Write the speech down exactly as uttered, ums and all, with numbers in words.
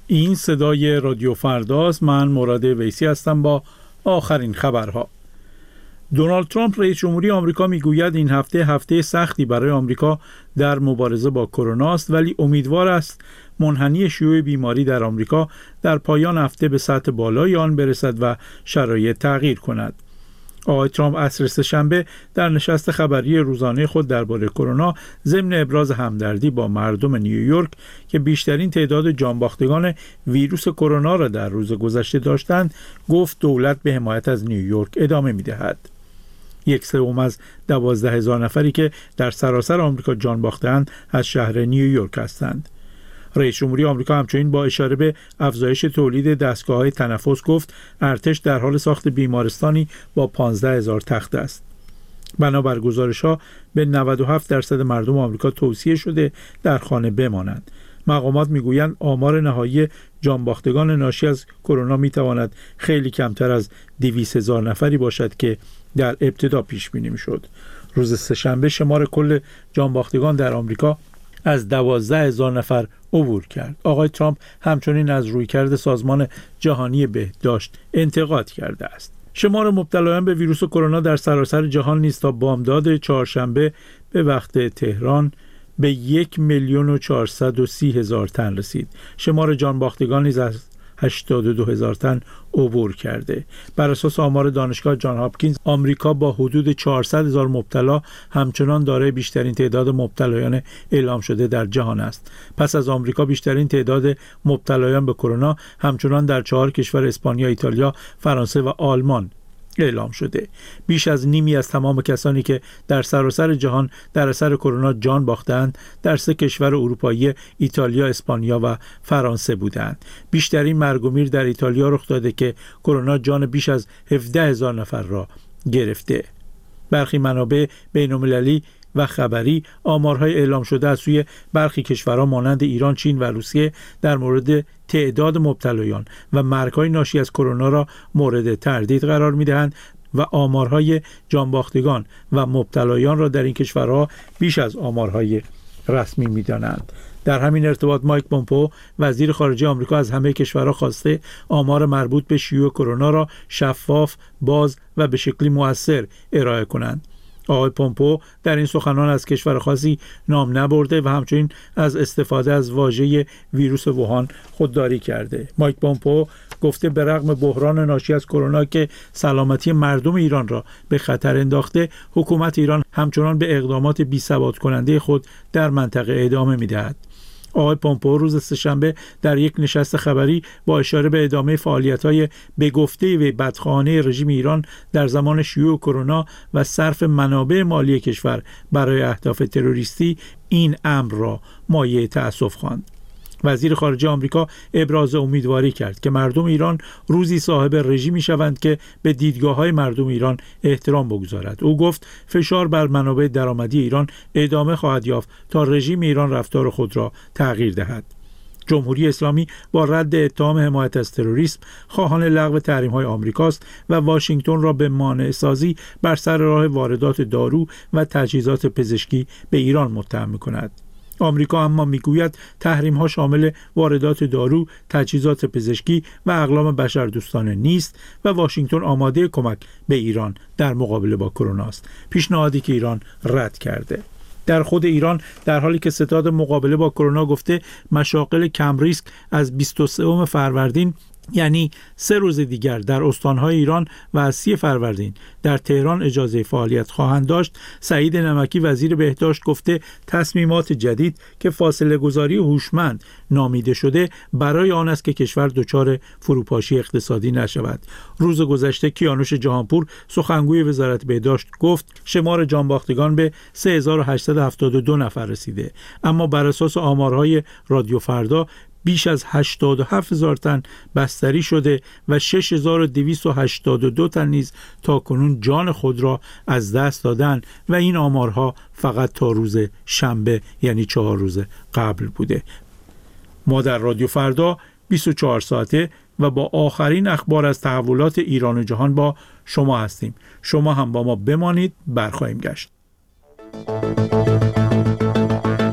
این صدای رادیو فرداست. من مراد ویسی هستم با آخرین خبرها. دونالد ترامپ رئیس جمهوری آمریکا میگوید این هفته هفته سختی برای آمریکا در مبارزه با کرونا است، ولی امیدوار است منحنی شیوع بیماری در آمریکا در پایان هفته به سطح بالای آن برسد و شرایط تغییر کند. آقای ترامپ عصر سه‌شنبه در نشست خبری روزانه خود درباره کرونا ضمن ابراز همدردی با مردم نیویورک که بیشترین تعداد جانباختگان ویروس کرونا را در روز گذشته داشتند، گفت دولت به حمایت از نیویورک ادامه می‌دهد. یک سوم از دوازده هزار نفری که در سراسر آمریکا جان باختند از شهر نیویورک هستند. رئیس جمهوری آمریکا همچنین با اشاره به افزایش تولید دستگاه‌های تنفس گفت ارتش در حال ساخت بیمارستانی با پانزده هزار تخت است. بنابر گزارش‌ها به نود و هفت درصد مردم آمریکا توصیه شده در خانه بمانند. مقامات میگویند آمار نهایی جانباختگان ناشی از کرونا میتواند خیلی کمتر از دویست هزار نفری باشد که در ابتدا پیش بینی میشد. روز سه‌شنبه شمار کل جانباختگان در آمریکا از دوازده هزار نفر عبور کرد. آقای ترامپ همچنین از رویکرد سازمان جهانی بهداشت انتقاد کرده است. شمار مبتلایان به ویروس کرونا در سراسر جهان نیز تا بامداد چهارشنبه به وقت تهران به یک میلیون و چهارصد و سی هزار تن رسید. شمار جانباختگان نیز از هشتاد و دو هزار تن عبور کرده. بر اساس آمار دانشگاه جان هاپکینز، آمریکا با حدود چهارصد هزار مبتلا همچنان دارای بیشترین تعداد مبتلایان اعلام شده در جهان است. پس از آمریکا بیشترین تعداد مبتلایان به کرونا همچنان در چهار کشور اسپانیا، ایتالیا، فرانسه و آلمان اعلام شده. بیش از نیمی از تمام کسانی که در سراسر جهان در اثر کرونا جان باختند در سه کشور اروپایی ایتالیا، اسپانیا و فرانسه بودند. بیشترین مرگ و میر در ایتالیا رخ داده که کرونا جان بیش از هفده هزار نفر را گرفته. برخی منابع بین‌المللی و خبری آمارهای اعلام شده از سوی برخی کشورها مانند ایران، چین و روسیه در مورد تعداد مبتلایان و مرگ‌های ناشی از کرونا را مورد تردید قرار می‌دهند و آمارهای جانباختگان و مبتلایان را در این کشورها بیش از آمارهای رسمی می‌دانند. در همین ارتباط مایک پومپئو وزیر خارجه آمریکا از همه کشورها خواسته آمار مربوط به شیوع کرونا را شفاف، باز و به شکلی مؤثر ارائه کنند. آقای پومپئو در این سخنان از کشور خاصی نام نبرده و همچنین از استفاده از واژه ویروس ووهان خودداری کرده. مایک پومپئو گفته به رغم بحران ناشی از کرونا که سلامتی مردم ایران را به خطر انداخته، حکومت ایران همچنان به اقدامات بی‌ثبات کننده خود در منطقه ادامه می‌دهد. آقای پومپئو روز سه‌شنبه در یک نشست خبری با اشاره به ادامه فعالیت‌های به گفته و بدخواهانه رژیم ایران در زمان شیوع کرونا و صرف منابع مالی کشور برای اهداف تروریستی این امر را مایه تأسف خواند. وزیر خارجه آمریکا ابراز امیدواری کرد که مردم ایران روزی صاحب رژیمی شوند که به دیدگاه‌های مردم ایران احترام بگذارد. او گفت فشار بر منابع درآمدی ایران ادامه خواهد یافت تا رژیم ایران رفتار خود را تغییر دهد. جمهوری اسلامی با رد اتهام حمایت از تروریسم خواهان لغو تحریم‌های آمریکاست و واشنگتن را به مانع سازی بر سر راه واردات دارو و تجهیزات پزشکی به ایران متهم می‌کند. آمریکا اما میگوید تحریم‌ها شامل واردات دارو، تجهیزات پزشکی و اقلام بشردوستانه نیست و واشنگتن آماده کمک به ایران در مقابله با کرونا است. پیشنهادی که ایران رد کرده. در خود ایران در حالی که ستاد مقابله با کرونا گفته مشاغل کم ریسک از بیست و سوم فروردین، یعنی سه روز دیگر، در استانهای ایران و از سی فروردین در تهران اجازه فعالیت خواهند داشت، سعید نمکی وزیر بهداشت گفته تصمیمات جدید که فاصله گذاری هوشمند نامیده شده برای آن است که کشور دچار فروپاشی اقتصادی نشود. روز گذشته کیانوش جهانپور سخنگوی وزارت بهداشت گفت شمار جانباختگان به سه هزار و هشتصد و هفتاد و دو نفر رسیده، اما بر اساس آمارهای رادیو فردا بیش از هشتاد و هفت هزار تن بستری شده و شش هزار و دویست و هشتاد و دو تن نیز تاکنون جان خود را از دست دادن و این آمارها فقط تا روز شنبه، یعنی چهار روز قبل بوده. ما در رادیو فردا بیست و چهار ساعته و با آخرین اخبار از تحولات ایران و جهان با شما هستیم. شما هم با ما بمانید، برخواهیم گشت.